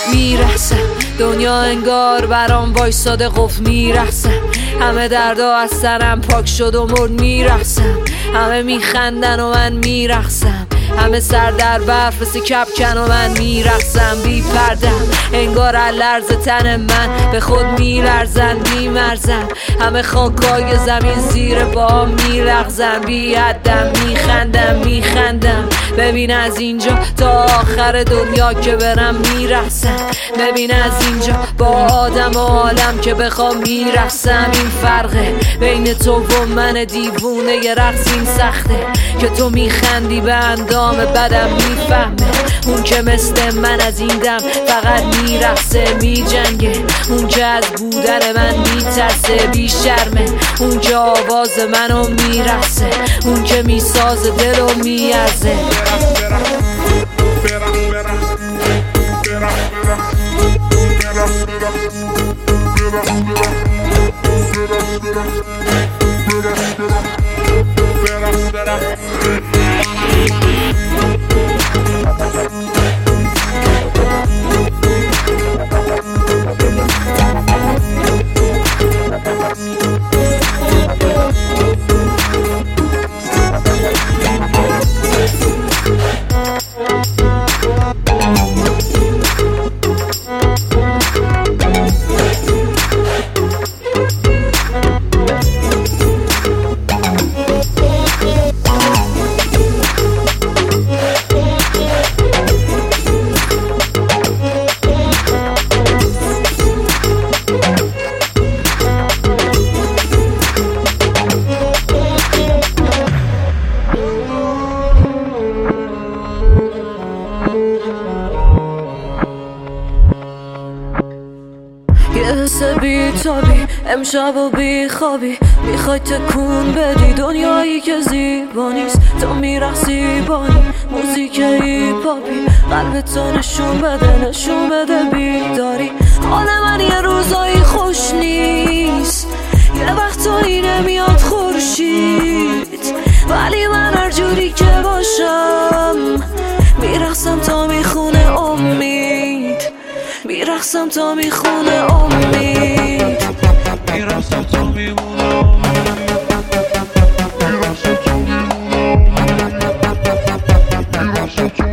میرقصم، دنیا انگار برام وایساده قفل میرقصم، همه دردا از سرم پاک شد و مرد میرقصم، همه میخندن و من میرقصم، همه سر در برف مثل کپکن و من میرقصم بی پردم، انگار لرز تن من به خود میلرزن میمرزن، همه خاکای زمین زیر پا میلغزن بی حدم میخندم ببین از اینجا تا آخر دنیا که برم میرقصم، ببین از اینجا با آدم و عالم که بخوام میرقصم، این فرقه بین تو و من دیوونه، یه رقص این سخته که تو میخندی به اندام بدم میفهمه، اون که مثل من از این دم فقط میرقصه میجنگه، اون که از بودن من میترسه بی شرمه، اون که آواز منو میرقصه، اون که میسازه دلو میارزه. یه حس بی‌تابی امشب و بیخوابی، میخوای تکون بدی دنیایی که زیبا نیست، تو میرقصی بانی موزیک هیپاپی، قلبتو نشون بده بیداری، حال من یه روزایی خوش نیست، یه وقتایی نمیاد خورشید، ولی من هر جوری که باشم میرقصم تا میخونه امید، میرقصم تا میخونه امید، میرقصم تا میخونه امید.